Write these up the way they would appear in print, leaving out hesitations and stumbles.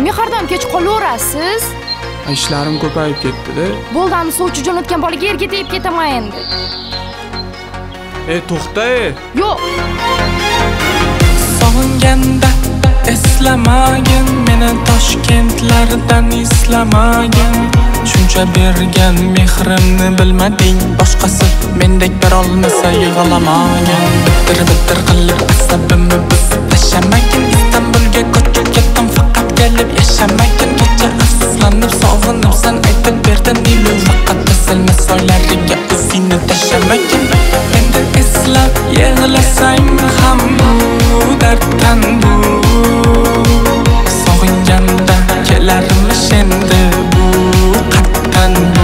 Mehrdan kech qolaverasiz. Ishlarim ko'payib ketdi-da. Bo'ldani sovchi jo'natgan bolaga yerga tegib ketaman endi. To'xta. Yo'q. Sog'inganda eslamagin, meni Toshkentlardan islamagin. Shuncha bergan mehrimni bilmading, boshqasi mendek berolmasa yig'lamagin. Bitir qilib asabimni buzib tashamagin. Istanbulga ko'chib ketdim faqat kelib yashamagin. Kecha afsuslanib sog'inib sen aytib berdin nilu, faqat kesilma soylariga o'zingni tashamagin. Endi eslab yig'lasang ham bu darddan bu. Sog'inganda kelarmish endi bu qatdan bu.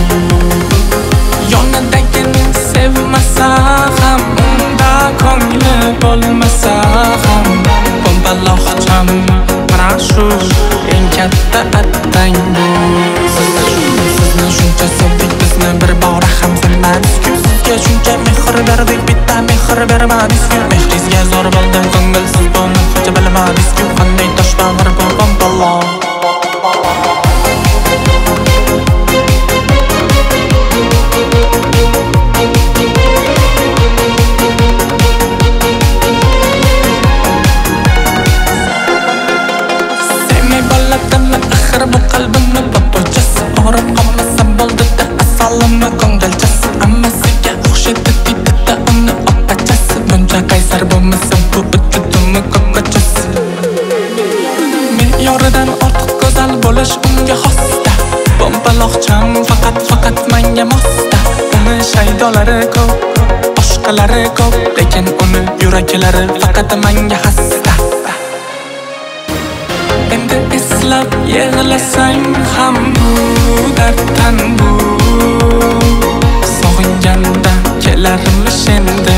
Yonidagini sevmasa ham, unda ko'ngli bo'lmasa ham, bombaloqcham mana shu eng katta attang bu. Sizni shuncha sevdik, bizni bir bora ham sevmadingiz-ku. Sizga shuncha mehr berdik, bitta mehr bermadingiz-ku. Mehringizga zo'r bo'ldim, ko'ngilsiz buni hech bilmadingiz-ku. Qanday tosh bag'ir bu bombaloq. Bu qalbimni papochasi o'rib qolmasa bo'ldi-da, asalimni ko'ngilchasi. Ammasiga o'xshaydi dedi-da uni opachasi. Buncha qaysar bo'lmasa bu vujudimni ko'kachasi. Me'yoridan ortiq go'zal bo'lish unga xosda. Bombaloqcham faqat menga mosda. Uni shaydolari ko'p, boshqalari ko'p, lekin uni yuraklari faqat menga xasta. Endi eslab yig'lasang ham bu darddan bu. Sog'inganda kelarmish endi